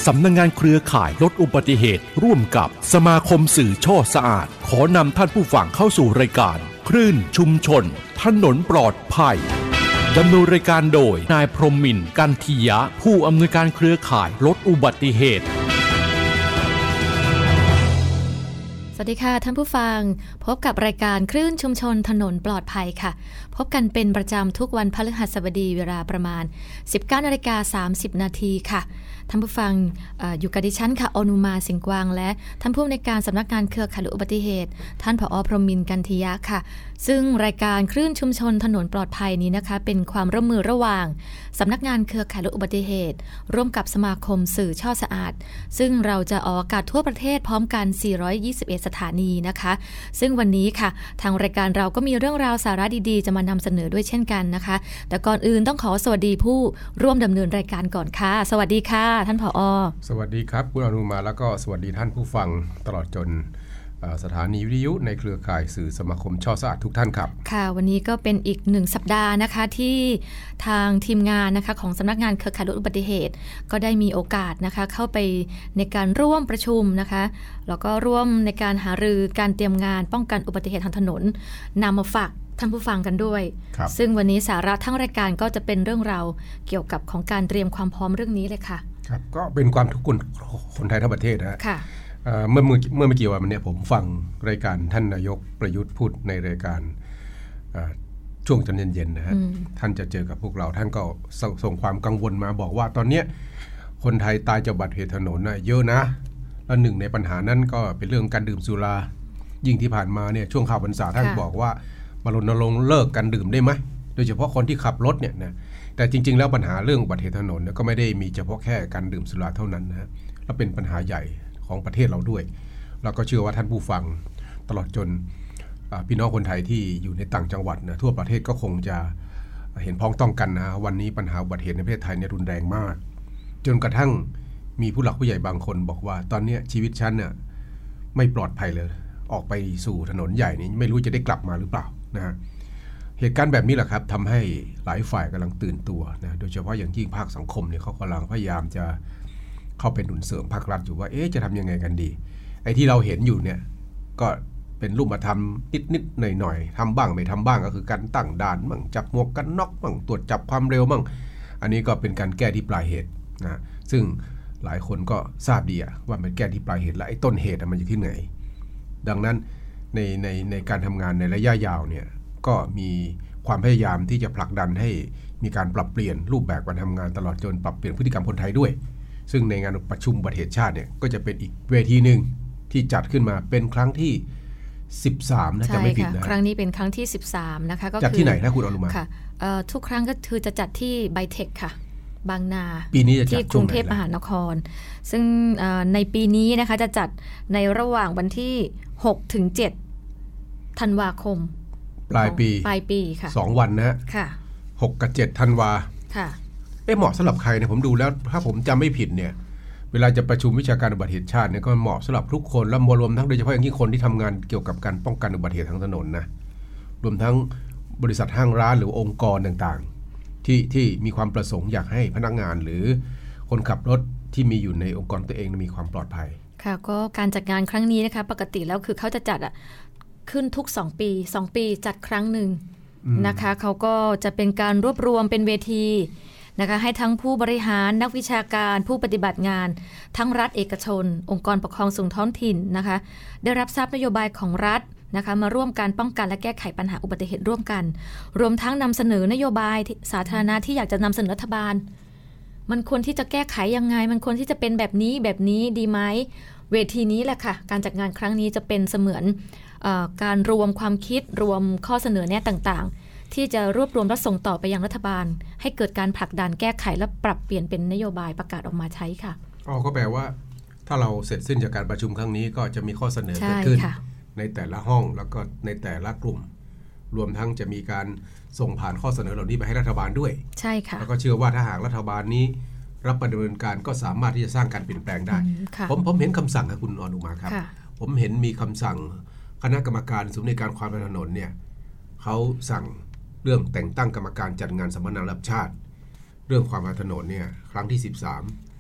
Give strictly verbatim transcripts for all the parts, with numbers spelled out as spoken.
สำนักงานเครือข่ายลดอุบัติเหตุร่วมกับสมาคมสื่อช่อสะอาดขอนำท่านผู้ฟังเข้าสู่รายการคลื่นชุมชนถนนปลอดภัยดำเนินรายการโดยนายพรหมินทร์กันทียะผู้อำนวยการเครือข่ายลดอุบัติเหตุสวัสดีค่ะท่านผู้ฟังพบกับรายการคลื่นชุมชนถนนปลอดภัยค่ะพบกันเป็นประจำทุกวันพฤหัสบดีเวลาประมาณ สิบเก้านาฬิกาสามสิบนาทีค่ะท่านผู้ฟัง อ, อยู่กับดิฉันค่ะอนุมาสิงห์กวางและท่านผู้อำนวยการสำนักงานเครือข่ายลดอุบัติเหตุท่านผอ.พรหมินทร์กันทียะค่ะซึ่งรายการคลื่นชุมชนถนนปลอดภัยนี้นะคะเป็นความร่วมมือระหว่างสำนักงานเครือข่ายลดอุบัติเหตุร่วมกับสมาคมสื่อช่อสะอาดซึ่งเราจะออกอากาศทั่วประเทศพร้อมกันสี่ร้อยยี่สิบเอ็ดสถานีนะคะซึ่งวันนี้ค่ะทางรายการเราก็มีเรื่องราวสาระดีๆจะมานำเสนอด้วยเช่นกันนะคะแต่ก่อนอื่นต้องขอสวัสดีผู้ร่วมดำเนินรายการก่อนค่ะสวัสดีค่ะท่านผอ. สวัสดีครับคุณอนุมาแล้วก็สวัสดีท่านผู้ฟังตลอดจนสถานีวิทยุในเครือข่ายสื่อสมาคมช่อสะอาดทุกท่านครับค่ะวันนี้ก็เป็นอีกหนึ่งสัปดาห์นะคะที่ทางทีมงานนะคะของสำนักงานเครือข่ายลดอุบัติเหตุก็ได้มีโอกาสนะคะเข้าไปในการร่วมประชุมนะคะแล้วก็ร่วมในการหารือการเตรียมงานป้องกันอุบัติเหตุทางถนนนำมาฝากท่านผู้ฟังกันด้วยซึ่งวันนี้สาระทั้งรายการก็จะเป็นเรื่องราวเกี่ยวกับของการเตรียมความพร้อมเรื่องนี้เลยค่ะครับก็เป็นความทุกข์คนคนไทยทั้งประเทศนะค่ะเมื่อเมื่อเมื่อไม่กี่วันนี้ผมฟังรายการท่านนายกประยุทธ์พูดในรายการช่วงตอนเย็นๆนะฮะท่านจะเจอกับพวกเราท่านก็ส่งความกังวลมาบอกว่าตอนนี้คนไทยตายจากอุบัติเหตุถนนนะเยอะนะและหนึ่งในปัญหานั้นก็เป็นเรื่องการดื่มสุรายิ่งที่ผ่านมาเนี่ยช่วงข่าวพรรษาท่านบอกว่ามารณรงค์เลิกการดื่มได้ไหมโดยเฉพาะคนที่ขับรถเนี่ยนะแต่จริงๆแล้วปัญหาเรื่องอุบัติเหตุถนนก็ไม่ได้มีเฉพาะแค่การดื่มสุราเท่านั้นนะและเป็นปัญหาใหญ่ของประเทศเราด้วยแล้วก็เชื่อว่าท่านผู้ฟังตลอดจนพี่น้องคนไทยที่อยู่ในต่างจังหวัดนะทั่วประเทศก็คงจะเห็นพ้องต้องกันนะวันนี้ปัญหาอุบัติเหตุในประเทศไทยเนี่ยรุนแรงมากจนกระทั่งมีผู้หลักผู้ใหญ่บางคนบอกว่าตอนนี้ชีวิตฉันเนี่ยไม่ปลอดภัยเลยออกไปสู่ถนนใหญ่นี้ไม่รู้จะได้กลับมาหรือเปล่านะฮะเหตุการณ์แบบนี้แหละครับทำให้หลายฝ่ายกำลังตื่นตัวนะโดยเฉพาะอย่างยิ่งภาคสังคมเนี่ยเขากำลังพยายามจะเข้าเป็นหนุนเสริมภาครัฐอยู่ว่าเอ๊ะจะทำยังไงกันดีไอ้ที่เราเห็นอยู่เนี่ยก็เป็นรูปธรรมนิดๆหน่อยๆทำบ้างไม่ทำบ้างก็คือการตั้งด่านมั่งจับหมวกกันน็อกมั่งตรวจจับความเร็วมั่งอันนี้ก็เป็นการแก้ที่ปลายเหตุนะซึ่งหลายคนก็ทราบดีว่ามันแก้ที่ปลายเหตุและไอ้ต้นเหตุมันอยู่ที่ไหนดังนั้นในในในการทำงานในระยะยาวเนี่ยก็มีความพยายามที่จะผลักดันให้มีการปรับเปลี่ยนรูปแบบการทำงานตลอดจนปรับเปลี่ยนพฤติกรรมคนไทยด้วยซึ่งในงานประชุมอุบัติเหตุชาติเนี่ยก็จะเป็นอีกเวทีหนึ่งที่จัดขึ้นมาเป็นครั้งที่สิบสามนะจะไม่ผิดนะครั้งนี้เป็นครั้งที่สิบสามนะคะก็จัดที่ไหนนะคุณอนุมาค่ะทุกครั้งก็คือจะจัดที่ไบเทคค่ะบางนาปีนี้จะจัดที่กรุงเทพมหานครซึ่งในปีนี้นะคะจะจัดในระหว่างวันที่หกถึงเจ็ดธันวาคมปลายปีปลายปีค่ะสองวันนะค่ะหกกับเจ็ดธันวาค่ะเอ๊ะเหมาะสำหรับใครเนี่ยผมดูแล้วถ้าผมจำไม่ผิดเนี่ยเวลาจะประชุมวิชาการอุบัติเหตุชาติเนี่ยก็เหมาะสำหรับทุกคนและรวมทั้งโดยเฉพาะอย่างยิ่งคนที่ทำงานเกี่ยวกับการป้องกันอุบัติเหตุทางถนนนะรวมทั้งบริษัทห้างร้านหรือองค์กรต่างๆที่ที่มีความประสงค์อยากให้พนักงานหรือคนขับรถที่มีอยู่ในองค์กรตัวเองมีความปลอดภัยค่ะก็การจัดงานครั้งนี้นะคะปกติแล้วคือเขาจะจัดอ่ะขึ้นทุกสองปีสองปีจัดครั้งหนึ่งนะคะเขาก็จะเป็นการรวบรวมเป็นเวทีนะคะให้ทั้งผู้บริหารนักวิชาการผู้ปฏิบัติงานทั้งรัฐเอกชนองค์กรปกครองส่วนท้องถิ่นนะคะได้รับทราบนโยบายของรัฐนะคะมาร่วมการป้องกันและแก้ไขปัญหาอุบัติเหตุร่วมกันรวมทั้งนำเสนอนโยบายสาธารณะที่อยากจะนำเสนอรัฐบาลมันควรที่จะแก้ไขยังไงมันควรที่จะเป็นแบบนี้แบบนี้ดีไหมเวทีนี้แหละค่ะการจัดงานครั้งนี้จะเป็นเสมือนการรวมความคิดรวมข้อเสนอแนะต่างๆที่จะรวบรวมและส่งต่อไปยังรัฐบาลให้เกิดการผลักดันแก้ไขและปรับเปลี่ยนเป็นนโยบายประกาศออกมาใช้ค่ะอ๋อก็แปลว่าถ้าเราเสร็จสิ้นจากการประชุมครั้งนี้ก็จะมีข้อเสนอเกิดขึ้นในแต่ละห้องแล้วก็ในแต่ละกลุ่มรวมทั้งจะมีการส่งผ่านข้อเสนอเหล่านี้ไปให้รัฐบาลด้วยใช่ค่ะแล้วก็เชื่อว่าถ้าหากรัฐบาลนี้รับดำเนินการก็สามารถที่จะสร้างการเปลี่ยนแปลงได้ผมผมเห็นคำสั่งครับคุณอนุมาครับผมเห็นมีคำสั่งคณะกรรมการศูนย์ในการความถนนเนี่ยเขาสั่งเรื่องแต่งตั้งกรรมการจัดงานสัมมนาระดับชาติเรื่องความถนนเนี่ยครั้งที่สิบสาม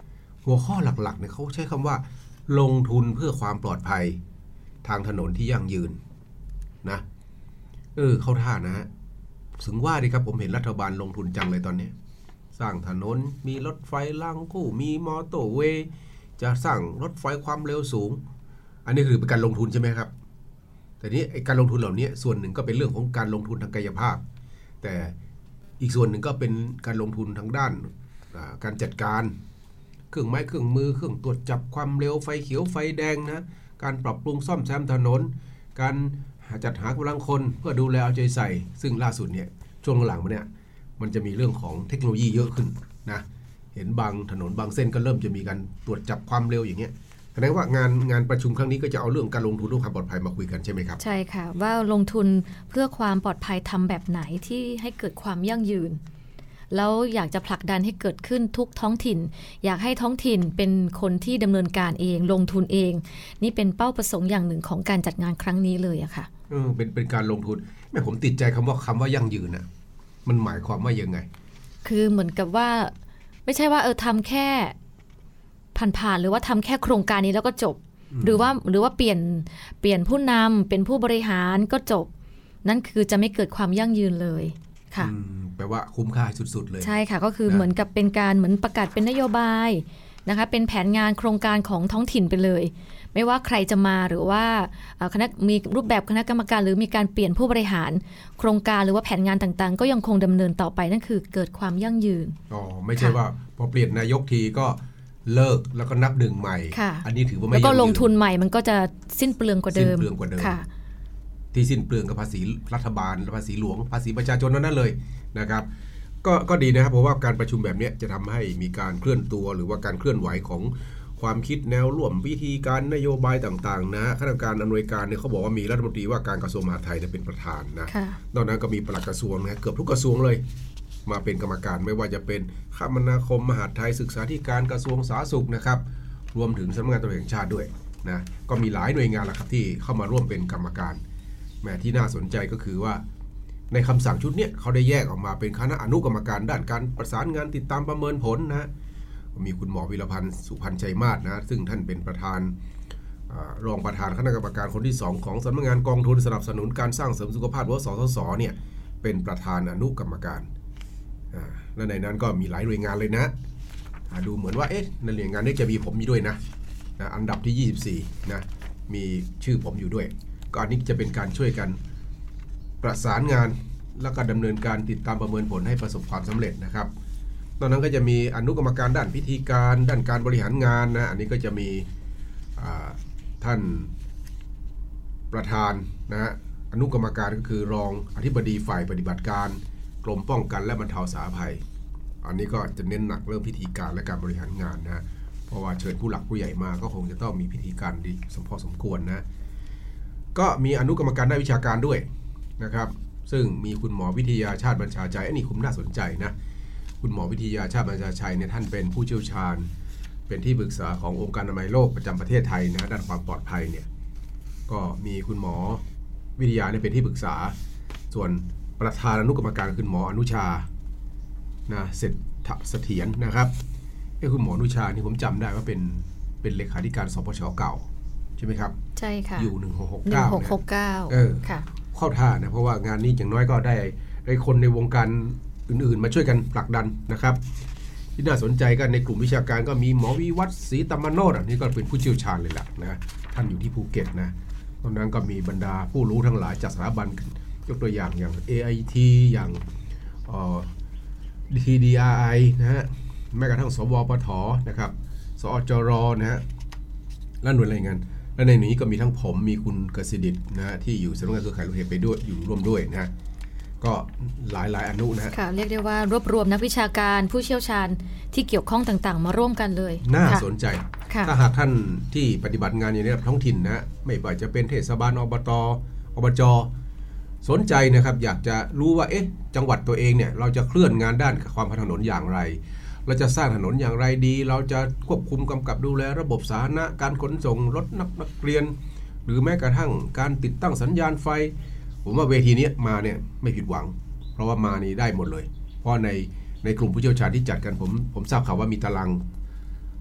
หัวข้อหลักๆเนี่ยเขาใช้คำว่าลงทุนเพื่อความปลอดภัยทางถนนที่ยั่งยืนนะเออเข้าท่านะฮะถึงว่าดิครับผมเห็นรัฐบาลลงทุนจังเลยตอนนี้สร้างถนนมีรถไฟรางคู่มีมอเตอร์เวย์จะสร้างรถไฟความเร็วสูงอันนี้คือเป็นการลงทุนใช่ไหมครับแต่นี้ไอ้การลงทุนเหล่านี้ส่วนหนึ่งก็เป็นเรื่องของการลงทุนทางกายภาพแต่อีกส่วนหนึ่งก็เป็นการลงทุนทางด้านการจัดการเครื่องไม้เครื่องมือเครื่องตรวจจับความเร็วไฟเขียวไฟแดงนะการปรับปรุงซ่อมแซมถนนการจัดหากำลังคนเพื่อดูแลเอาใจใส่ซึ่งล่าสุดเนี่ยช่วงหลังมาเนี่ยมันจะมีเรื่องของเทคโนโลยีเยอะขึ้นนะเห็นบางถนนบางเส้นก็เริ่มจะมีการตรวจจับความเร็วอย่างเงี้ยแสดงว่างานงานประชุมครั้งนี้ก็จะเอาเรื่องการลงทุนเรื่องความปลอดภัยมาคุยกันใช่ไหมครับใช่ค่ะว่าลงทุนเพื่อความปลอดภัยทำแบบไหนที่ให้เกิดความยั่งยืนแล้วอยากจะผลักดันให้เกิดขึ้นทุกท้องถิ่นอยากให้ท้องถิ่นเป็นคนที่ดำเนินการเองลงทุนเองนี่เป็นเป้าประสงค์อย่างหนึ่งของการจัดงานครั้งนี้เลยอะค่ะเออเป็นเป็นการลงทุนแม่ผมติดใจคำว่าคำว่ายั่งยืนน่ะมันหมายความว่ายังไงคือเหมือนกับว่าไม่ใช่ว่าเออทำแค่ผ่านๆหรือว่าทำแค่โครงการนี้แล้วก็จบหรือว่าหรือว่าเปลี่ยนเปลี่ยนผู้นำเป็นผู้บริหารก็จบนั่นคือจะไม่เกิดความยั่งยืนเลยค่ะแปลว่าคุ้มค่าสุดๆเลยใช่ค่ะก็คือเหมือนกับเป็นการเหมือนประกาศเป็นนโยบายนะคะเป็นแผนงานโครงการของท้องถิ่นไปเลยไม่ว่าใครจะมาหรือว่าคณะมีรูปแบบคณะกรรมการหรือมีการเปลี่ยนผู้บริหารโครงการหรือว่าแผนงานต่างๆก็ยังคงดำเนินต่อไปนั่นคือเกิดความยั่งยืนอ๋อไม่ใช่ว่าพอเปลี่ยนนายกทีก็เลิกแล้วก็นับหนึ่งใหม่อันนี้ถือว่าไม่แล้วก็ลงทุนใหม่มันก็จะสิ้นเปลืองกว่าเดิมสิ้นเปลืองกว่าเดิมที่สิ้นเปลืองกับภาษีรัฐบาลภาษีหลวงภาษีประชาชนนั่นเลยนะครับก็ก็ดีนะครับเพราะว่าการประชุมแบบนี้จะทำให้มีการเคลื่อนตัวหรือว่าการเคลื่อนไหวของความคิดแนวร่วมวิธีการนโยบายต่างๆนะคณะกรรมการอำนวยการเนี่ยเขาบอกว่ามีรัฐมนตรีว่าการกระทรวงมหาดไทยเป็นประธานนะนอกนั้นก็มีปลัดกระทรวงนะเกือบทุกกระทรวงเลยมาเป็นกรรมการไม่ว่าจะเป็นคมนาคมมหาดไทยศึกษาธิการกระทรวงสาธารณสุขนะครับรวมถึงสำนักงานตำรวจแห่งชาติด้วยนะก็มีหลายหน่วยงานแหละครับที่เข้ามาร่วมเป็นกรรมการแม้ที่น่าสนใจก็คือว่าในคำสั่งชุดนี้เขาได้แยกออกมาเป็นคณะอนุกรรมการด้านการประสานงานติดตามประเมินผลนะมีคุณหมอวิรพันธ์สุพันธ์ชัยมาศนะซึ่งท่านเป็นประธานรองประธานคณะกรรมการคนที่สองของสำนักงานกองทุนสนับสนุนการสร้างเสริมสุขภาพหรือสสสเนี่ยเป็นประธานอนุกรรมการและในนั้นก็มีหลายหน่วยงานเลยนะดูเหมือนว่าเอ๊ะในหน่วยงานนี้จะมีผมอยู่ด้วยนะนะอันดับที่ยี่สิบสี่นะมีชื่อผมอยู่ด้วยก็อันนี้จะเป็นการช่วยกันประสานงานแล้วก็ดำเนินการติดตามประเมินผลให้ประสบความสำเร็จนะครับตอนนั้นก็จะมีอนุกรรมการด้านพิธีการด้านการบริหารงานนะอันนี้ก็จะมีท่านประธานนะอนุกรรมการก็คือรองอธิบดีฝ่ายปฏิบัติการกรมป้องกันและบรรเทาสาธารณภัยอันนี้ก็จะเน้นหนักเรื่องพิธีการและการบริหารงานนะเพราะว่าเชิญผู้หลักผู้ใหญ่มาก็คงจะต้องมีพิธีการดีสมพอสมควรนะก็มีอนุกรรมการด้านวิชาการด้วยนะครับซึ่งมีคุณหมอวิทยาชาติบัญชาชัยอันนี้คุ้มน่าสนใจนะคุณหมอวิทยาชาติบัญชาชัยเนี่ยท่านเป็นผู้เชี่ยวชาญเป็นที่ปรึกษาขององค์การอนามัยโลกประจำประเทศไทยนะด้านความปลอดภัยเนี่ยก็มีคุณหมอวิทยาเนี่ยเป็นที่ปรึกษาส่วนประธานอนุกรรมการคือหมออนุชานะเสถียรนะครับไอ้คุณหมออนุชานี่ผมจำได้ว่าเป็นเป็นเลขาธิการสปช.เก่าใช่ไหมครับใช่ค่ะอยู่หนึ่งหกหกเก้าหนึ่งหกหกเก้าเออค่ะเข้าท่านะเพราะว่างานนี้อย่างน้อยก็ได้ได้คนในวงการอื่นๆมาช่วยกันผลักดันนะครับที่น่าสนใจกันในกลุ่มวิชาการก็มีหมอวิวัฒน์ศรีตมโนชอันนี้ก็เป็นผู้เชี่ยวชาญเลยล่ะนะท่านอยู่ที่ภูเก็ตนะตอนนั้นก็มีบรรดาผู้รู้ทั้งหลายจากสถาบันยกตัวอย่างอย่าง เอ ไอ ที อย่างเอ่อ ที ดี อาร์ ไอ นะฮะแม้กระทั่งสวปทนะครับสอจรนะฮะและหน่วยรายงานและในนี้ก็มีทั้งผมมีคุณกฤษดิษฐ์นะฮะที่อยู่สำนักงานเครือข่ายโลหิตไปด้วยอยู่ร่วมด้วยนะก็หลายหลายอนุนะฮะค่ะเรียกได้ว่ารวบรวมนักวิชาการผู้เชี่ยวชาญที่เกี่ยวข้องต่างๆมาร่วมกันเลยน่าสนใจถ้าหากท่านที่ปฏิบัติงานอยู่ในระดับท้องถิ่นนะไม่ว่าจะเป็นเทศบาลอบตอบจสนใจนะครับอยากจะรู้ว่าเอ๊ะจังหวัดตัวเองเนี่ยเราจะเคลื่อนงานด้านความพัฒนาถนนอย่างไรเราจะสร้างถนนอย่างไรดีเราจะควบคุมกำกับดูแลระบบสาธารณะการขนส่งรถนักนักเรียนหรือแม้กระทั่งการติดตั้งสัญญาณไฟผมว่าเวทีนี้มาเนี่ยไม่ผิดหวังเพราะว่ามานี่ได้หมดเลยเพราะในในกลุ่มผู้เชี่ยวชาญที่จัดกันผมผมทราบข่าวว่ามีตาราง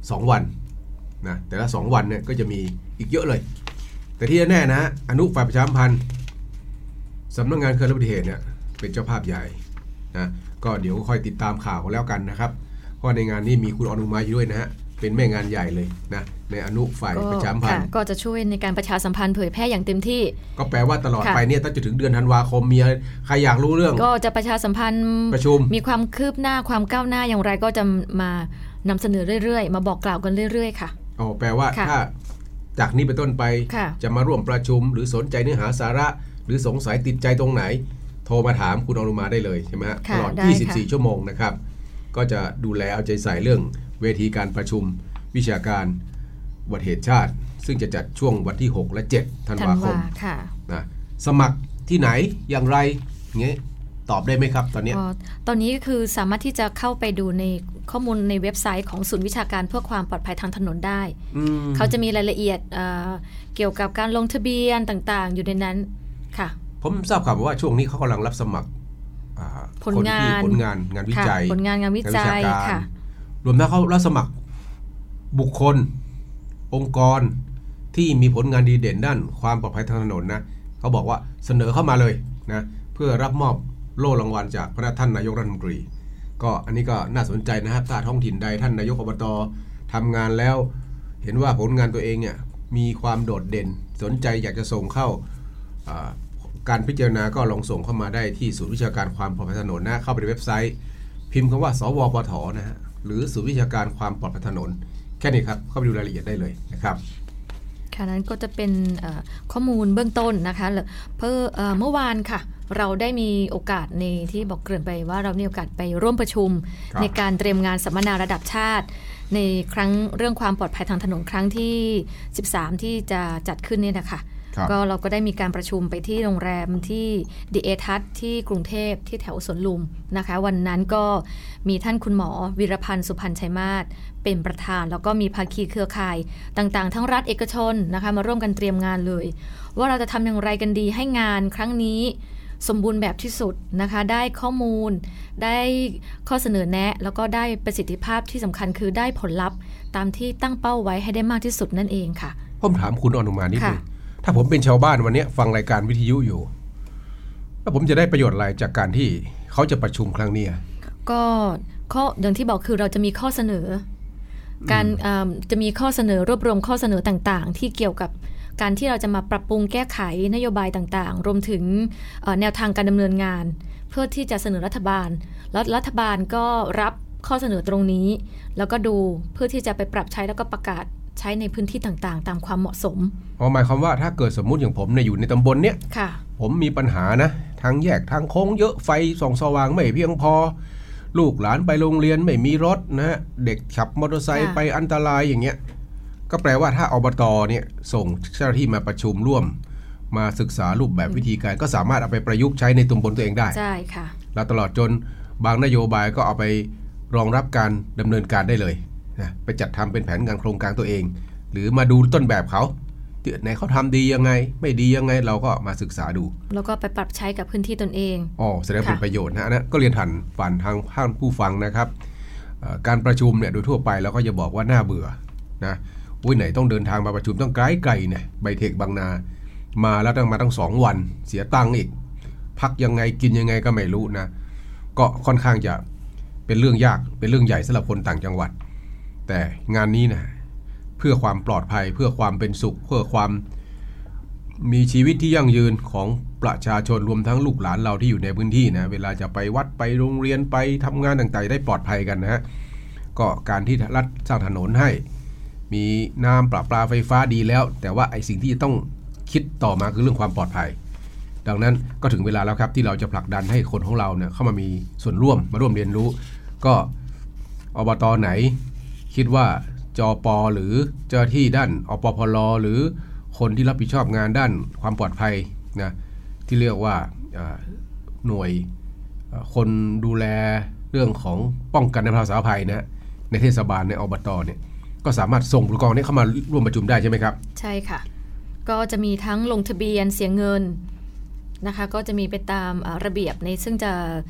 สองวันนะแต่ละสองวันเนี่ยก็จะมีอีกเยอะเลยแต่ที่แน่นะอนุฝ่ายประชาสัมพันธ์สำนักงานเขื่อนและอุบัติเหตุเนี่ยเป็นเจ้าภาพใหญ่นะก็เดี๋ยวค่อยติดตามข่าวกันแล้วกันนะครับเพราะในงานนี้มีคุณอนุมาอยู่ด้วยนะฮะเป็นแม่งานใหญ่เลยนะในอนุฝ่ายประชาสัมพันธ์ก็จะช่วยในการประชาสัมพันธ์เผยแพร่อย่างเต็มที่ก็แปลว่าตลอดไปเนี่ยตั้งแต่ถึงเดือนธันวาคมมีใครอยากรู้เรื่องก็จะประชาสัมพันธ์ประชุมมีความคืบหน้าความก้าวหน้าอย่างไรก็จะมานำเสนอเรื่อยๆมาบอกกล่าวกันเรื่อยๆค่ะอ๋อแปลว่าถ้าจากนี้เป็นต้นไปจะมาร่วมประชุมหรือสนใจเนื้อหาสาระหรือสงสัยติดใจตรงไหนโทรมาถามคุณอนุมาได้เลยใช่ไหมฮะตลอดยี่สิบสี่ชั่วโมงนะครับก็จะดูแลเอาใจใส่เรื่องเวทีการประชุมวิชาการอุบัติเหตุชาติซึ่งจะจัดช่วงวันที่หกและเจ็ดธันวาคมนะสมัครที่ไหนอย่างไรเงี้ยตอบได้ไหมครับตอนนี้ตอนนี้ก็คือสามารถที่จะเข้าไปดูในข้อมูลในเว็บไซต์ของศูนย์วิชาการเพื่อความปลอดภัยทางถนนได้เขาจะมีรายละเอียด เ, เกี่ยวกับการลงทะเบียนต่างๆอยู่ในนั้นค่ะผมทราบข่าวว่าช่วงนี้เขากำลังรับสมัครผลงานผลงานงานวิจัยผลงานงานวิจัยค่ะรวมทั้งเขารับสมัครบุคคลองค์กรที่มีผลงานดีเด่นด้านความปลอดภัยทางถนนนะเขาบอกว่าเสนอเข้ามาเลยนะเพื่อรับมอบโล่รางวัลจากพระท่านนายกรัฐมนตรีก็อันนี้ก็น่าสนใจนะครับถ้าท้องถิ่นใดท่านนายกอบต.ทำงานแล้วเห็นว่าผลงานตัวเองเนี่ยมีความโดดเด่นสนใจอยากจะส่งเข้าการพิจารณาก็ลองส่งเข้ามาได้ที่ศูนย์วิชาการความปลอดภัยถนนนะเข้าไปในเว็บไซต์พิมพ์คำว่าสวปท.นะฮะหรือศูนย์วิชาการความปลอดภัยถนนแค่นี้ครับเข้าไปดูรายละเอียดได้เลยนะครับค่ะนั้นก็จะเป็นข้อมูลเบื้องต้นนะคะเพื่อเมื่อวานค่ะเราได้มีโอกาสในที่บอกเกริ่นไปว่าเรามีโอกาสไปร่วมประชุมในการเตรียมงานสัมมนาระดับชาติในครั้งเรื่องความปลอดภัยทางถนนครั้งที่สิบสามที่จะจัดขึ้นเนี่ยนะคะก็เราก็ได้มีการประชุมไปที่โรงแรมที่ดีเอทัศน์ที่กรุงเทพที่แถวสวนลุมนะคะวันนั้นก็มีท่านคุณหมอวีรพันธ์สุพรรณชัยมาศเป็นประธานแล้วก็มีภาคีเครือข่ายต่างๆทั้งรัฐเอกชนนะคะมาร่วมกันเตรียมงานเลยว่าเราจะทำอย่างไรกันดีให้งานครั้งนี้สมบูรณ์แบบที่สุดนะคะได้ข้อมูลได้ข้อเสนอแนะแล้วก็ได้ประสิทธิภาพที่สำคัญคือได้ผลลัพธ์ตามที่ตั้งเป้าไว้ให้ได้มากที่สุดนั่นเองค่ะผมถามคุณอนุมานิดนึงถ้าผมเป็นชาวบ้านวันนี้ฟังรายการวิทยุอยู่แล้วผมจะได้ประโยชน์อะไรจากการที่เขาจะประชุมครั้งนี้ก็ข้ออย่างที่บอกคือเราจะมีข้อเสนอการจะมีข้อเสนอรวบรวมข้อเสนอต่างๆที่เกี่ยวกับการที่เราจะมาปรับปรุงแก้ไขนโยบายต่างๆรวมถึงแนวทางการดำเนินงานเพื่อที่จะเสนอรัฐบาลแล้วรัฐบาลก็รับข้อเสนอตรงนี้แล้วก็ดูเพื่อที่จะไปปรับใช้แล้วก็ประกาศใช้ในพื้นที่ต่างๆตามความเหมาะสมอ๋อหมายความว่าถ้าเกิดสมมุติอย่างผมเนี่ยอยู่ในตำบลเนี้ยผมมีปัญหานะทางแยกทางโค้งเยอะไฟส่องสว่างไม่เพียงพอลูกหลานไปโรงเรียนไม่มีรถนะฮะเด็กขับมอเตอร์ไซค์ไปอันตรายอย่างเงี้ยก็แปลว่าถ้าอบต.เนี่ยส่งเจ้าหน้าที่มาประชุมร่วมมาศึกษารูปแบบวิธีการก็สามารถเอาไปประยุกต์ใช้ในตำบลตัวเองได้ใช่ค่ะแล้วตลอดจนบางนโยบายก็เอาไปรองรับการดำเนินการได้เลยนะไปจัดทำเป็นแผนงานโครงการตัวเองหรือมาดูต้นแบบเขาไหนเขาทำดียังไงไม่ดียังไงเราก็มาศึกษาดูแล้วก็ไปปรับใช้กับพื้นที่ตนเองอ๋อแสดงเป็นประโยชน์นะนะก็เรียนผ่านผ่านทางท่านผู้ฟังนะครับการประชุมเนี่ยโดยทั่วไปเราก็จะบอกว่าน่าเบื่อนะอุ้ยไหนต้องเดินทางมาประชุมต้องไกลไกลเนี่ยไบเทคบางนามาแล้วต้องมาตั้งสองวันเสียตังค์อีกพักยังไงกินยังไงก็ไม่รู้นะก็ค่อนข้างจะเป็นเรื่องยากเป็นเรื่องใหญ่สำหรับคนต่างจังหวัดแต่งานนี้นะเพื่อความปลอดภัยเพื่อความเป็นสุขเพื่อความมีชีวิตที่ยั่งยืนของประชาชนรวมทั้งลูกหลานเราที่อยู่ในพื้นที่นะเวลาจะไปวัดไปโรงเรียนไปทำงานต่างๆได้ปลอดภัยกันนะฮะก็การที่รัฐสร้างถนนให้มีน้ำประปาไฟฟ้าดีแล้วแต่ว่าไอ้สิ่งที่จะต้องคิดต่อมาคือเรื่องความปลอดภัยดังนั้นก็ถึงเวลาแล้วครับที่เราจะผลักดันให้คนของเราเนี่ยเข้ามามีส่วนร่วมมาร่วมเรียนรู้ก็อบต.ไหนคิดว่าจป.หรือเจ้าที่ด้านอปพล.หรือคนที่รับผิดชอบงานด้านความปลอดภัยนะที่เรียกว่าหน่วยคนดูแลเรื่องของป้องกันและบรรเทาสาธารณภัยนะในเทศบาลในอบต.เนี่ยก็สามารถส่งผู้กองนี้เข้ามาร่วมประชุมได้ใช่ไหมครับใช่ค่ะก็จะมีทั้งลงทะเบียนเสียเงินนะคะก็จะมีไปตามระเบียบในซึ่งจะ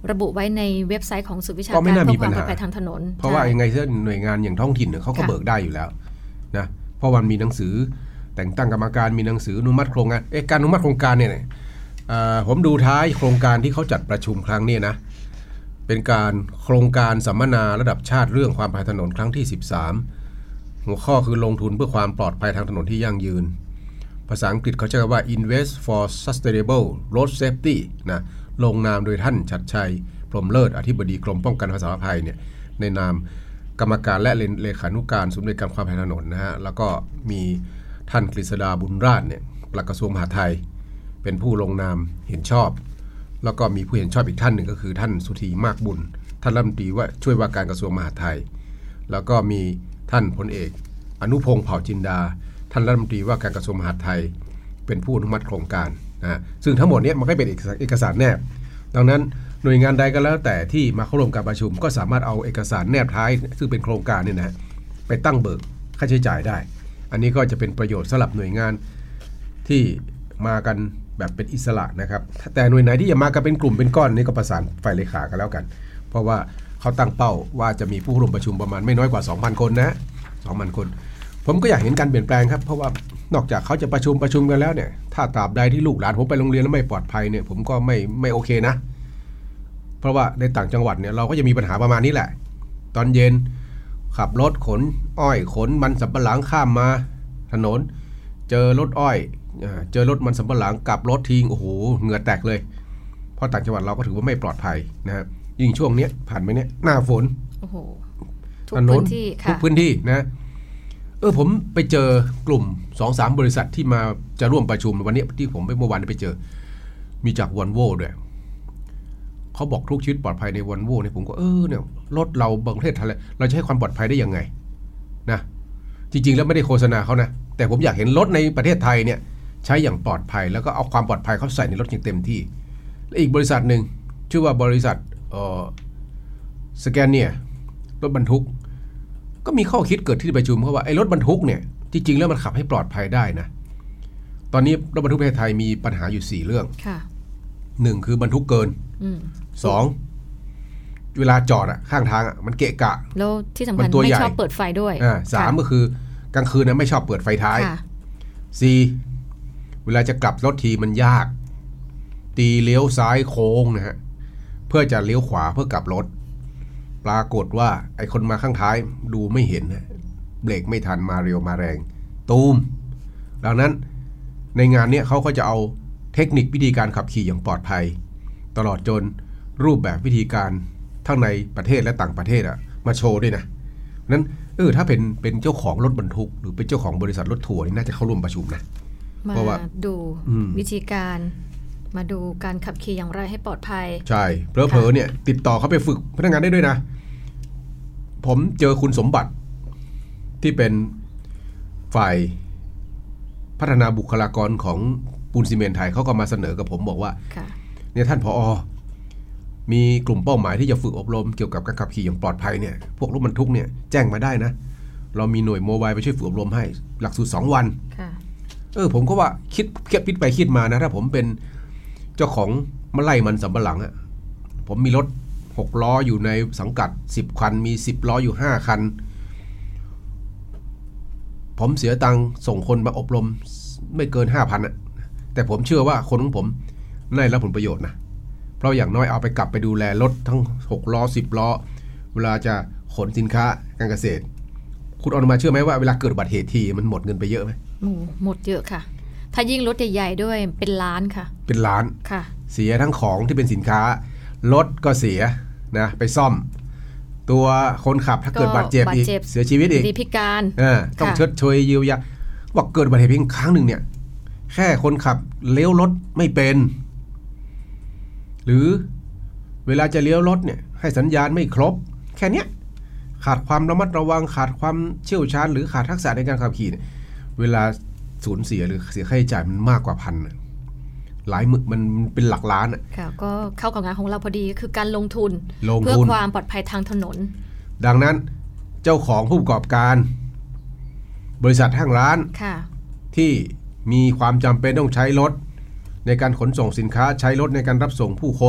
ระบุไว้ในเว็บไซต์ของศูนย์วิชาการเพื่อความปลอดภัยทางถนนเพราะว่ายังไงเส้นหน่วยงานอย่างท้องถิ่นเขาก็เบิกได้อยู่แล้วนะเพราะวันมีหนังสือแต่งตั้งกรรมการมีหนังสืออนุมัติโครงการเอ๊ะการอนุมัติโครงการเนี่ยผมดูท้ายโครงการที่เขาจัดประชุมครั้งนี้นะเป็นการโครงการสัมมนาระดับชาติเรื่องความปลอดภัยถนนครั้งที่สิบสามหัวข้อคือลงทุนเพื่อความปลอดภัยทางถนนที่ยั่งยืนภาษาอังกฤษเขาใช้คำว่า Invest for Sustainable Road Safety นะลงนามโดยท่านชัดชัยพรหมเลิศอธิบดีกรมป้องกันภัยสาธารณภัยเนี่ยในนามกรรมการและเลขานุการศูนย์บริการความปลอดภัยถนนนะฮะแล้วก็มีท่านกฤษดาบุญราชเนี่ยปลัดกระทรวงมหาดไทยเป็นผู้ลงนามเห็นชอบแล้วก็มีผู้เห็นชอบอีกท่านหนึ่งก็คือท่านสุธีมากบุญท่านรัฐมนตรีว่าช่วยว่าการกระทรวงมหาดไทยแล้วก็มีท่านพลเอกอนุพงษ์เผ่าจินดาท่านรัฐมนตรีว่าการกระทรวงมหาดไทยเป็นผู้อนุมัติโครงการนะซึ่งทั้งหมดนี้มันก็เป็นเอกสารแนบดังนั้นหน่วยงานใดก็แล้วแต่ที่มาเข้าร่วมการประชุมก็สามารถเอาเอกสารแนบท้ายซึ่งเป็นโครงการเนี่ยนะไปตั้งเบิกค่าใช้จ่ายได้อันนี้ก็จะเป็นประโยชน์สำหรับหน่วยงานที่มากันแบบเป็นอิสระนะครับแต่หน่วยไหนที่จะมากันเป็นกลุ่มเป็นก้อนนี่ก็ประสานฝ่ายเลขากันแล้วกันเพราะว่าเขาตั้งเป้าว่าจะมีผู้ร่วมประชุมประมาณไม่น้อยกว่า สองพัน คนนะ สองพัน คนผมก็อยากเห็นการเปลี่ยนแปลงครับเพราะว่านอกจากเขาจะประชุมประชุมกันแล้วเนี่ยถ้าตราบใดที่ลูกหลานผมไปโรงเรียนแล้วไม่ปลอดภัยเนี่ยผมก็ไม่ไม่โอเคนะเพราะว่าในต่างจังหวัดเนี่ยเราก็จะมีปัญหาประมาณนี้แหละตอนเย็นขับรถขนอ้อยขนมันสำปะหลังข้ามมาถนนเจอรถอ้อยเจอรถมันสำปะหลังกลับรถทิ้งโอ้โหเหงื่อแตกเลยเพราะต่างจังหวัดเราก็ถือว่าไม่ปลอดภัยนะฮะยิ่งช่วงนี้ผ่านไปเนี่ยหน้าฝนโอ้โหทุกพื้นที่ค่ะทุกพื้นที่นะเออผมไปเจอกลุ่ม สองสาม บริษัทที่มาจะร่วมประชุมวันนี้ที่ผมไปเมื่อวานไปเจอมีจากวอลโว่ด้วยเขาบอกทุกชีวิตปลอดภัยในวอลโว่เนี่ยผมก็เออเนี่ยรถเราบางประเทศไทยเราจะให้ความปลอดภัยได้ยังไงนะจริงๆแล้วไม่ได้โฆษณาเขานะแต่ผมอยากเห็นรถในประเทศไทยเนี่ยใช้อย่างปลอดภัยแล้วก็เอาความปลอดภัยเขาใส่ในรถอย่างเต็มที่และอีกบริษัทหนึ่งชื่อว่าบริษัทเอ่อสแกนเนียรถบรรทุกก็มีข้อคิดเกิดที่ประชุมเขาว่าไอ้รถบรรทุกเนี่ยจริงๆแล้วมันขับให้ปลอดภัยได้นะตอนนี้รถบรรทุกประเทศไทยมีปัญหาอยู่สี่เรื่องหนึ่งคือบรรทุกเกินสองเวลาจอดอ่ะข้างทางอ่ะมันเกะกะแล้วที่สำคัญไม่ชอบเปิดไฟด้วยอ่าสามก็คือกลางคืนนะไม่ชอบเปิดไฟท้ายสี่เวลาจะกลับรถทีมันยากตีเลี้ยวซ้ายโค้งนะฮะเพื่อจะเลี้ยวขวาเพื่อกลับรถปรากฏว่าไอ้คนมาข้างท้ายดูไม่เห็นเบรกไม่ทันมาเร็วมาแรงตูมดังนั้นในงานนี้เขาก็จะเอาเทคนิควิธีการขับขี่อย่างปลอดภัยตลอดจนรูปแบบวิธีการทั้งในประเทศและต่างประเทศอะมาโชว์ด้วยนะนั้นเออถ้าเป็นเป็นเจ้าของรถบรรทุกหรือเป็นเจ้าของบริษัทรถทัวร์นี่น่าจะเข้าร่วมประชุมนะเพราะว่าดูวิธีการมาดูการขับขี่อย่างไรให้ปลอดภัยใช่เพลอๆเนี่ยติดต่อเขาไปฝึกพนักงานได้ด้วยนะผมเจอคุณสมบัติที่เป็นฝ่ายพัฒนาบุคลากรของปูนซีเมนต์ไทยเขาก็มาเสนอกับผมบอกว่าเนี่ยท่านผอ.มีกลุ่มเป้าหมายที่จะฝึกอบรมเกี่ยวกับการขับขี่อย่างปลอดภัยเนี่ยพวกรถบรรทุกเนี่ยแจ้งมาได้นะเรามีหน่วยโมบายไปช่วยฝึกอบรมให้หลักสูตรสองวันเออผมก็ว่าคิดคิดไปคิดมานะถ้าผมเป็นเจ้าของมะไล่มันสำปะหลังอะผมมีรถหกล้ออยู่ในสังกัดสิบคันมีสิบล้ออยู่ห้าคันผมเสียตังค์ส่งคนมาอบรมไม่เกิน ห้าพัน อ่ะแต่ผมเชื่อว่าคนของผมได้รับผลประโยชน์นะเพราะอย่างน้อยเอาไปกลับไปดูแลรถทั้งหกล้อสิบล้อเวลาจะขนสินค้าการเกษตรคุณอนุมาเชื่อไหมว่าเวลาเกิดอุบัติเหตุทีมันหมดเงินไปเยอะไหมหมดเยอะค่ะถ้ายิ่งรถใหญ่ๆด้วยเป็นล้านค่ะเป็นล้านค่ะเสียทั้งของที่เป็นสินค้ารถก็เสียนะไปซ่อมตัวคนขับถ้าเกิดบาดเจ็บอีกเสียชีวิตอีกพิการต้องชดเชยเยียวยาบอกเกิดอุบัติเหตุเพียงครั้งหนึ่งเนี่ยแค่คนขับเลี้ยวรถไม่เป็นหรือเวลาจะเลี้ยวรถเนี่ยให้สัญญาณไม่ครบแค่เนี้ยขาดความระมัดระวังขาดความเชี่ยวชาญหรือขาดทักษะในการขับขี่เวลาสูญเสียหรือเสียค่าใช้จ่ายมันมากกว่าพันหลายหมื่นมันเป็นหลักล้านอ่ะค่ะก็เข้ากับงานของเราพอดีคือการลงทุนเพื่อความปลอดภัยทางถนนดังนั้นเจ้าของผู้ประกอบการบริษัทห้างร้านที่มีความจำเป็นต้องใช้รถในการขนส่งสินค้าใช้รถในการรับส่งผู้คน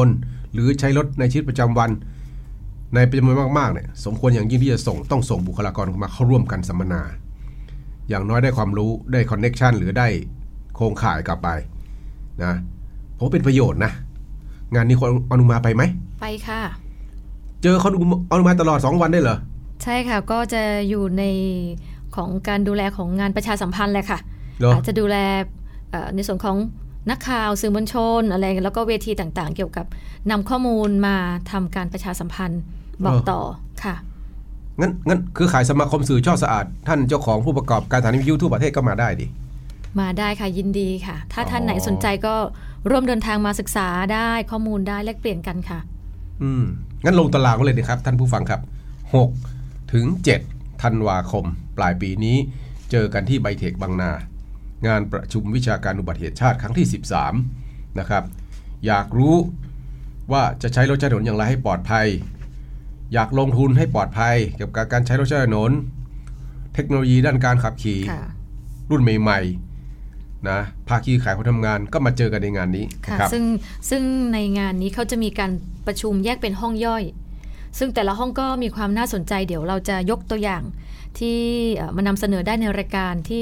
หรือใช้รถในชีวิตประจำวันในจำนวนมากๆเนี่ยสมควรอย่างยิ่งที่จะส่งต้องส่งบุคลากรมาเข้าร่วมกันสัมมนาอย่างน้อยได้ความรู้ได้คอนเน็กชันหรือได้โครงข่ายกลับไปนะผมเป็นประโยชน์นะงานนี้คนอนุมาไปไหมไปค่ะเจอเขาอนุมาตลอดสองวันได้เหรอใช่ค่ะก็จะอยู่ในของการดูแลของงานประชาสัมพันธ์แหละค่ะอาจจะดูแลในส่วนของนักข่าวสื่อมวลชนอะไรแล้วก็เวทีต่างๆเกี่ยวกับนำข้อมูลมาทำการประชาสัมพันธ์บอกต่อค่ะงั้นงั้นคือขายสมาคมสื่อช่อสะอาดท่านเจ้าของผู้ประกอบการสถานีวิทยุทั่วประเทศก็มาได้ดิมาได้ค่ะยินดีค่ะถ้าท่านไหนสนใจก็ร่วมเดินทางมาศึกษาได้ข้อมูลได้แลกเปลี่ยนกันค่ะอืมงั้นลงตารางไว้เลยนะครับท่านผู้ฟังครับหกถึงเจ็ดธันวาคมปลายปีนี้เจอกันที่ไบเทคบางนางานประชุมวิชาการอุบัติเหตุชาติครั้งที่สิบสามนะครับอยากรู้ว่าจะใช้รถใช้ถนนอย่างไรให้ปลอดภัยอยากลงทุนให้ปลอดภัยเกี่ยวกับการใช้รถใช้ถนนเทคโนโลยีด้านการขับขี่รุ่นใหม่ๆนะภาคีขายคนทำงานก็มาเจอกันในงานนี้ค่ะซึ่งซึ่งในงานนี้เขาจะมีการประชุมแยกเป็นห้องย่อยซึ่งแต่ละห้องก็มีความน่าสนใจเดี๋ยวเราจะยกตัวอย่างที่มานำเสนอได้ในรายการที่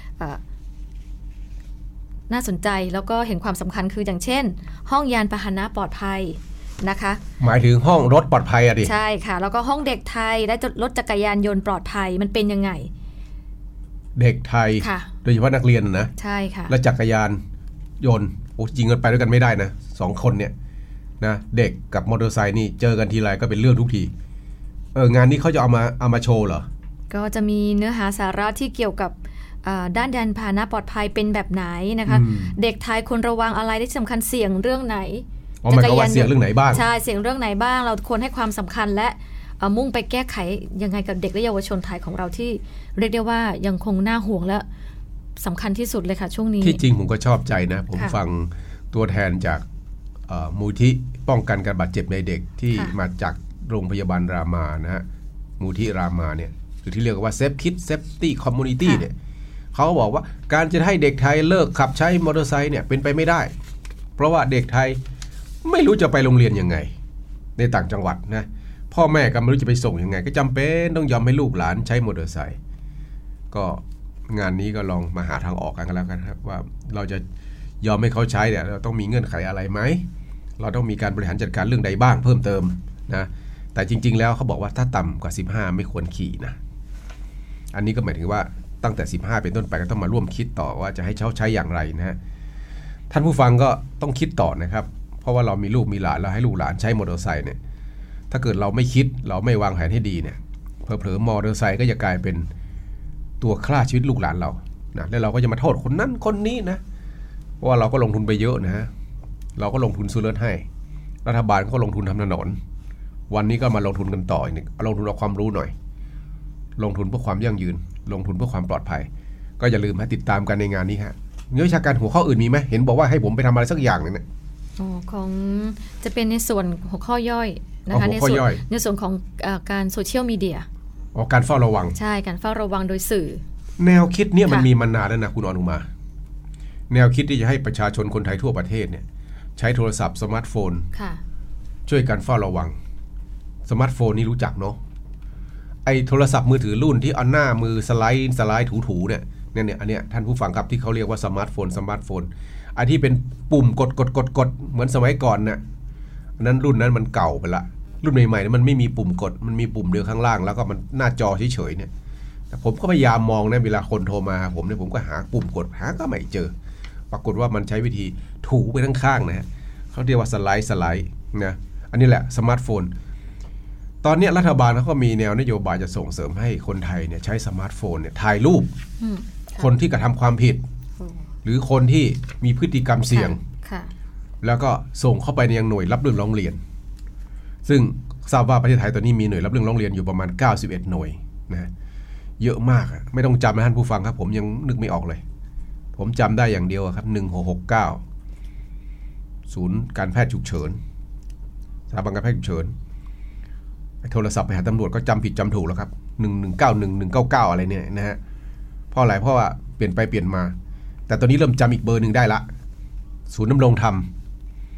น่าสนใจแล้วก็เห็นความสำคัญคืออย่างเช่นห้องยานพาหนะปลอดภัยนะคะหมายถึงห้องรถปลอดภัยอะดิใช่ค่ะแล้วก็ห้องเด็กไทยและรถจักรยานยนต์ปลอดภัยมันเป็นยังไงเด็กไทยโดยเฉพาะนักเรียนนะใช่ค่ะและจักรยานยนต์โอ้จริงกันไปด้วยกันไม่ได้นะสองคนเนี่ยนะเด็กกับมอเตอร์ไซค์นี่เจอกันทีไรก็เป็นเรื่องทุกทีเอองานนี้เขาจะเอามาเอามาโชว์เหรอก็จะมีเนื้อหาสาระที่เกี่ยวกับด้านยานพาหนะปลอดภัยเป็นแบบไหนนะคะเด็กไทยควรระวังอะไรที่สำคัญเสี่ยงเรื่องไหนจักรยานเสี่ยงเรื่องไหนบ้างใช่เสี่ยงเรื่องไหนบ้างเราควรให้ความสำคัญและมุ่งไปแก้ไขยังไงกับเด็กและเยาวชนไทยของเราที่เรียกได้ว่ายังคงน่าห่วงและสำคัญที่สุดเลยค่ะช่วงนี้ที่จริงผมก็ชอบใจนะผมฟังตัวแทนจากมูลที่ป้องกันการบาดเจ็บในเด็กที่มาจากโรงพยาบาลรามานะฮะมูลที่รามาเนี่ยหรือที่เรียกว่าเซฟคิดเซฟตี้คอมมูนิตี้เนี่ยเขาบอกว่าการจะให้เด็กไทยเลิกขับใช้มอเตอร์ไซค์เนี่ยเป็นไปไม่ได้เพราะว่าเด็กไทยไม่รู้จะไปโรงเรียนยังไงในต่างจังหวัดนะพ่อแม่ก็ไม่รู้จะไปส่งยังไงก็จำเป็นต้องยอมให้ลูกหลานใช้มอเตอร์ไซค์ก็งานนี้ก็ลองมาหาทางออกกันแล้วกันครับว่าเราจะยอมให้เขาใช้เนี่ยเราต้องมีเงื่อนไขอะไรไหมเราต้องมีการบริหารจัดการเรื่องใดบ้างเพิ่มเติมนะแต่จริงๆแล้วเขาบอกว่าถ้าต่ำกว่าสิบห้าไม่ควรขี่นะอันนี้ก็หมายถึงว่าตั้งแต่สิบห้าเป็นต้นไปก็ต้องมาร่วมคิดต่อว่าจะให้เขาใช้อย่างไรนะฮะท่านผู้ฟังก็ต้องคิดต่อนะครับเพราะว่าเรามีลูกมีหลานเราให้ลูกหลานใช้มอเตอร์ไซค์เนี่ยถ้าเกิดเราไม่คิดเราไม่วางแผนให้ดีเนี่ยเผลอๆมอเตอร์ไซค์ก็จะกลายเป็นตัวฆ่าชีวิตลูกหลานเรานะแล้วเราก็จะมาโทษคนนั้นคนนี้นะเพราะว่าเราก็ลงทุนไปเยอะนะฮะเราก็ลงทุนซื้อรถให้รัฐบาลก็ลงทุนทำถนนวันนี้ก็มาลงทุนกันต่ออีกนึงลงทุนเอาความรู้หน่อยลงทุนเพื่อความยั่งยืนลงทุนเพื่อความปลอดภัยก็อย่าลืมให้ติดตามกันในงานนี้ฮะเนื้อวิชาการหัวข้ออื่นมีไหมเห็นบอกว่าให้ผมไปทำอะไรสักอย่างนึงเนี่ยอ๋อของจะเป็นในส่วนหัวข้อย่อยนะคะในส่วนในส่วนของการโซเชียลมีเดียอ๋อการเฝ้าระวังใช่การเฝ้าระวังโดยสื่อแนวคิดเนี่ยมันมีมานานแล้วนะคุณอนุมาแนวคิดที่จะให้ประชาชนคนไทยทั่วประเทศเนี่ยใช้โทรศัพท์สมาร์ทโฟนช่วยกันเฝ้าระวังสมาร์ทโฟนนี่รู้จักเนาะไอ้โทรศัพท์มือถือรุ่นที่เอาหน้ามือสไลด์สไลด์ถูๆเนี่ยเนี่ยเนี่ยอันเนี้ยท่านผู้ฟังครับที่เขาเรียกว่าสมาร์ทโฟนสมาร์ทโฟนไอ้ที่เป็นปุ่มกดกดกดกดเหมือนสมัยก่อนน่ะนั้นรุ่นนั้นมันเก่าไปละรุ่นใหม่ๆมันไม่มีปุ่มกดมันมีปุ่มเดียวข้างล่างแล้วก็มันหน้าจอเฉยๆเนี่ยผมก็พยายามมองนะเวลาคนโทรมาผมเนี่ยผมก็หาปุ่มกดหาก็ไม่เจอปรากฏว่ามันใช้วิธีถูไปทั้งข้างนะฮะเขาเรียกว่าสไลด์สไลด์นะอันนี้แหละสมาร์ทโฟนตอนนี้รัฐบาลเขาก็มีแนวนโยบายจะส่งเสริมให้คนไทยเนี่ยใช้สมาร์ทโฟนเนี่ยถ่ายรูปคนที่กระทำความผิดหรือคนที่มีพฤติกรรมเสี่ยงแล้วก็ส่งเข้าไปในยังหน่วยรับเรื่องร้องเรียนซึ่งทราบว่าประเทศไทยตอนนี้มีหน่วยรับเรื่องร้องเรียนอยู่ประมาณเก้าสิบเอ็ดหน่วยนะเยอะมากไม่ต้องจำนะท่านผู้ฟังครับผมยังนึกไม่ออกเลยผมจำได้อย่างเดียวครับหนึ่งหกหกเก้าศูนย์การแพทย์ฉุกเฉินสถาบันการแพทย์ฉุกเฉินโทรศัพท์ไปหาตำรวจก็จำผิดจำถูกแล้วครับหนึ่งหนึ่งเก้าหนึ่งหนึ่งเก้าเก้าอะไรเนี่ยนะฮะเพราะอะไรเพราะว่าเปลี่ยนไปเปลี่ยนมาแต่ตอนนี้เริ่มจำอีกเบอร์หนึ่งได้ละศูนย์ดำรงธรรม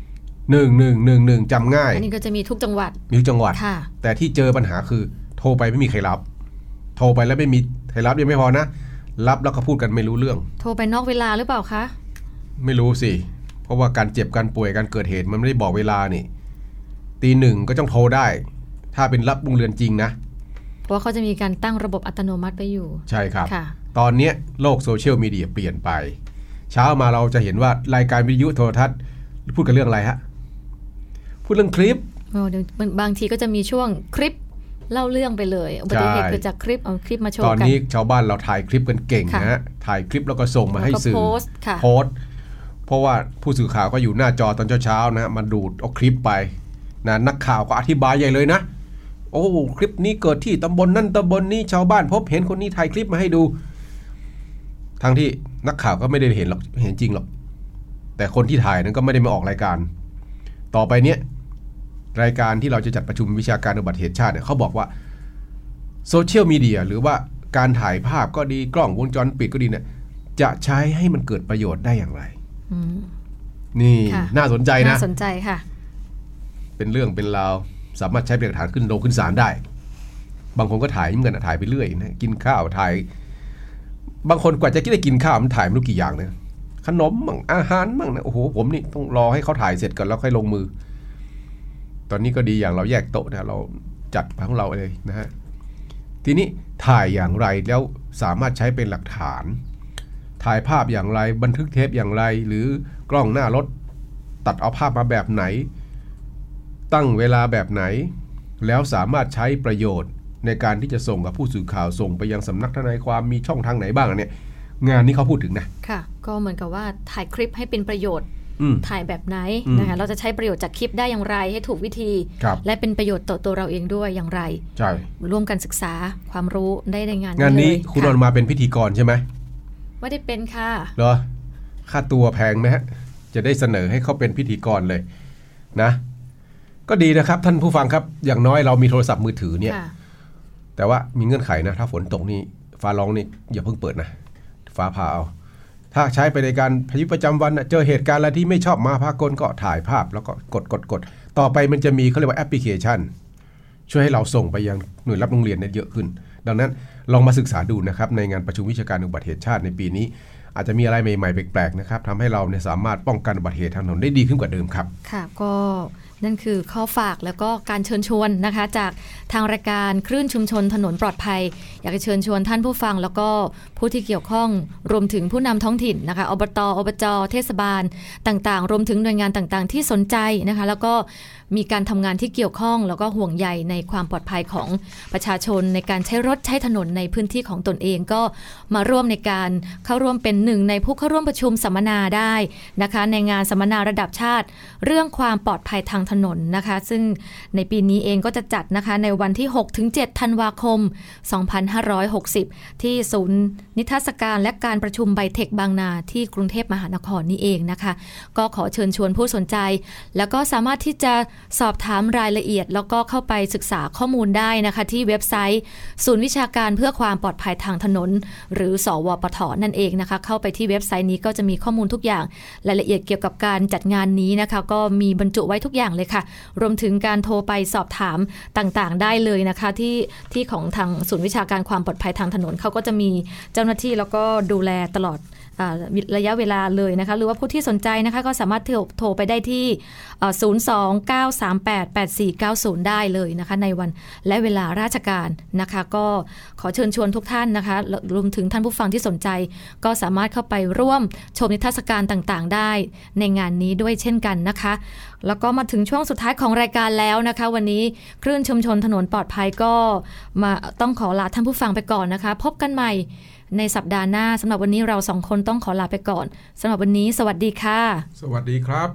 หนึ่ง หนึ่ง หนึ่ง หนึ่งจำง่ายอันนี้ก็จะมีทุกจังหวัดมีทุกจังหวัดแต่ที่เจอปัญหาคือโทรไปไม่มีใครรับโทรไปแล้วไม่มีใครรับยังไม่พอนะรับแล้วก็พูดกันไม่รู้เรื่องโทรไปนอกเวลาหรือเปล่าคะไม่รู้สิเพราะว่าการเจ็บการป่วยการเกิดเหตุมันไม่ได้บอกเวลานี่ตีหนึ่งก็ต้องโทรได้ถ้าเป็นรับโรงเรียนจริงนะเพราะเขาจะมีการตั้งระบบอัตโนมัติไปอยู่ใช่ครับตอนนี้โลกโซเชียลมีเดียเปลี่ยนไปเช้ามาเราจะเห็นว่ารายการวิทยุโทรทัศน์พูดกันเรื่องอะไรฮะพูดเรื่องคลิปโอ้เดี๋ยวบางทีก็จะมีช่วงคลิปเล่าเรื่องไปเลยอุบัติเหตุเกิดจากคลิปเอาคลิปมาโชว์กันตอนนี้ชาวบ้านเราถ่ายคลิปกันเก่งนะฮะถ่ายคลิปแล้วก็ส่งมาให้สื่อโพสต์โพสต์เพราะว่าผู้สื่อข่าวก็อยู่หน้าจอตอนเช้าๆนะมาดูดเอาคลิปไปนะนักข่าวก็อธิบายใหญ่เลยนะโอ้คลิปนี้เกิดที่ตำบลนั่นตำบลนี้ชาวบ้านพบเห็นคนนี้ถ่ายคลิปมาให้ดูทั้งที่นักข่าวก็ไม่ได้เห็นหรอกเห็นจริงหรอกแต่คนที่ถ่ายนั้นก็ไม่ได้มาออกรายการต่อไปเนี้ยรายการที่เราจะจัดประชุมวิชาการอุบัติเหตุชาติเนี่ยเขาบอกว่าโซเชียลมีเดียหรือว่าการถ่ายภาพก็ดีกล้องวงจรปิดก็ดีเนี่ยจะใช้ให้มันเกิดประโยชน์ได้อย่างไรนี่น่าสนใจนะน่าสนใจค่ะเป็นเรื่องเป็นราวสามารถใช้เป็นหลักฐานขึ้นลงขึ้นศาลได้บางคนก็ถ่ายเหมือนกันถ่ายไปเรื่อยนะกินข้าวถ่ายบางคนกว่าจะได้กินข้าวมันถ่ายไม่รู้กี่อย่างนะขนมมั่งอาหารมั่งนะโอ้โหผมนี่ต้องรอให้เขาถ่ายเสร็จก่อนแล้วค่อยลงมือตอนนี้ก็ดีอย่างเราแยกโต๊ะนะเราจัดของเราเลยนะฮะทีนี้ถ่ายอย่างไรแล้วสามารถใช้เป็นหลักฐานถ่ายภาพอย่างไรบันทึกเทปอย่างไรหรือกล้องหน้ารถตัดเอาภาพมาแบบไหนตั้งเวลาแบบไหนแล้วสามารถใช้ประโยชน์ในการที่จะส่งกับผู้สื่อข่าวส่งไปยังสำนักทนายความมีช่องทางไหนบ้างเนี่ยงานนี้เขาพูดถึงนะค่ะก็เหมือนกับว่าถ่ายคลิปให้เป็นประโยชน์ถ่ายแบบไหนนะคะเราจะใช้ประโยชน์จากคลิปได้อย่างไรให้ถูกวิธีและเป็นประโยชน์ต่อตัวเราเองด้วยอย่างไรใช่ร่วมกันศึกษาความรู้ได้ในงานงานนี้คุณออนมาเป็นพิธีกรใช่ไหมไม่ได้เป็นค่ะเหรอค่าตัวแพงไหมฮะจะได้เสนอให้เขาเป็นพิธีกรเลยนะก็ดีนะครับท่านผู้ฟังครับอย่างน้อยเรามีโทรศัพท์มือถือเนี่ยแต่ว่ามีเงื่อนไขนะถ้าฝนตกนี่ฟ้าร้องนี่อย่าเพิ่งเปิดนะฟ้าผ่าเอาถ้าใช้ไปในการพายุประจำวันเจอเหตุการณ์อะไรที่ไม่ชอบมาพากลก็ถ่ายภาพแล้วก็กดกดกดต่อไปมันจะมีเขาเรียกว่าแอปพลิเคชันช่วยให้เราส่งไปยังหน่วยรับโรงเรียนได้เยอะขึ้นดังนั้นลองมาศึกษาดูนะครับในงานประชุมวิชาการอุบัติเหตุชาติในปีนี้อาจจะมีอะไรใหม่ๆแปลกๆนะครับทำให้เราเนี่ยสามารถป้องกันอุบัติเหตุทางถนนได้ดีขึ้นกว่าเดิมครับค่ะก็นั่นคือข้อฝากแล้วก็การเชิญชวนนะคะจากทางรายการคลื่นชุมชนถนนปลอดภัยอยากจะเชิญชวนท่านผู้ฟังแล้วก็ผู้ที่เกี่ยวข้องรวมถึงผู้นำท้องถิ่นนะคะอบต.อบจ.เทศบาลต่างๆรวมถึงหน่วยงานต่างๆที่สนใจนะคะแล้วก็มีการทำงานที่เกี่ยวข้องแล้วก็ห่วงใยในความปลอดภัยของประชาชนในการใช้รถใช้ถนนในพื้นที่ของตนเองก็มาร่วมในการเข้าร่วมเป็นหนึ่งในผู้เข้าร่วมประชุมสัมมนาได้นะคะในงานสัมมนาระดับชาติเรื่องความปลอดภัยทางถนนนะคะซึ่งในปีนี้เองก็จะจัดนะคะในวันที่ หกถึงเจ็ด ธันวาคม สองพันห้าร้อยหกสิบ ที่ศูนย์นิทรรศการและการประชุมไบเทคบางนาที่กรุงเทพมหานครนี่เองนะคะก็ขอเชิญชวนผู้สนใจแล้วก็สามารถที่จะสอบถามรายละเอียดแล้วก็เข้าไปศึกษาข้อมูลได้นะคะที่เว็บไซต์ศูนย์วิชาการเพื่อความปลอดภัยทางถนนหรือสวปท.นั่นเองนะคะเข้าไปที่เว็บไซต์นี้ก็จะมีข้อมูลทุกอย่างรายละเอียดเกี่ยวกับการจัดงานนี้นะคะก็มีบรรจุไว้ทุกอย่างเลยค่ะรวมถึงการโทรไปสอบถามต่างๆได้เลยนะคะที่ที่ของทางศูนย์วิชาการความปลอดภัยทางถนนเขาก็จะมีเจ้าหน้าที่แล้วก็ดูแลตลอดระยะเวลาเลยนะคะหรือว่าผู้ที่สนใจนะคะก็สามารถโทรไปได้ที่ศูนย์ สอง เก้า สาม แปด แปด สี่ เก้า ศูนย์ได้เลยนะคะในวันและเวลาราชการนะคะก็ขอเชิญชวนทุกท่านนะคะรวมถึงท่านผู้ฟังที่สนใจก็สามารถเข้าไปร่วมชมนิทรรศการต่างๆได้ในงานนี้ด้วยเช่นกันนะคะแล้วก็มาถึงช่วงสุดท้ายของรายการแล้วนะคะวันนี้คลื่นชุมชนถนนปลอดภัยก็มาต้องขอลาท่านผู้ฟังไปก่อนนะคะพบกันใหม่ในสัปดาห์หน้าสำหรับวันนี้เราสองคนต้องขอลาไปก่อนสำหรับวันนี้สวัสดีค่ะสวัสดีครับ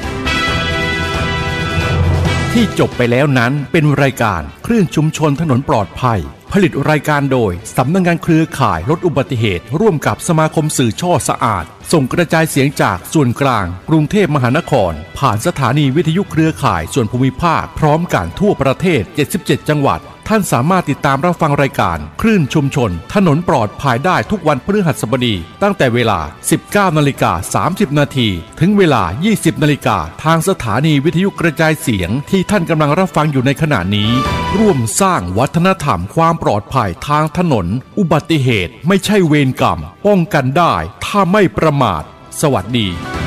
ที่จบไปแล้วนั้นเป็นรายการคลื่นชุมชนถนนปลอดภัยผลิตรายการโดยสำนักงานเครือข่ายลดอุบัติเหตุร่วมกับสมาคมสื่อช่อสะอาดส่งกระจายเสียงจากส่วนกลางกรุงเทพมหานครผ่านสถานีวิทยุเครือข่ายส่วนภูมิภาคพร้อมกันทั่วประเทศเจ็ดสิบเจ็ดจังหวัดท่านสามารถติดตามรับฟังรายการคลื่นชุมชนถนนปลอดภัยได้ทุกวันพฤหัสบดีตั้งแต่เวลา สิบเก้านาฬิกาสามสิบนาทีถึงเวลา ยี่สิบนาฬิกาทางสถานีวิทยุกระจายเสียงที่ท่านกำลังรับฟังอยู่ในขณะนี้ร่วมสร้างวัฒนธรรมความปลอดภัยทางถนนอุบัติเหตุไม่ใช่เวรกรรมป้องกันได้ถ้าไม่ประมาทสวัสดี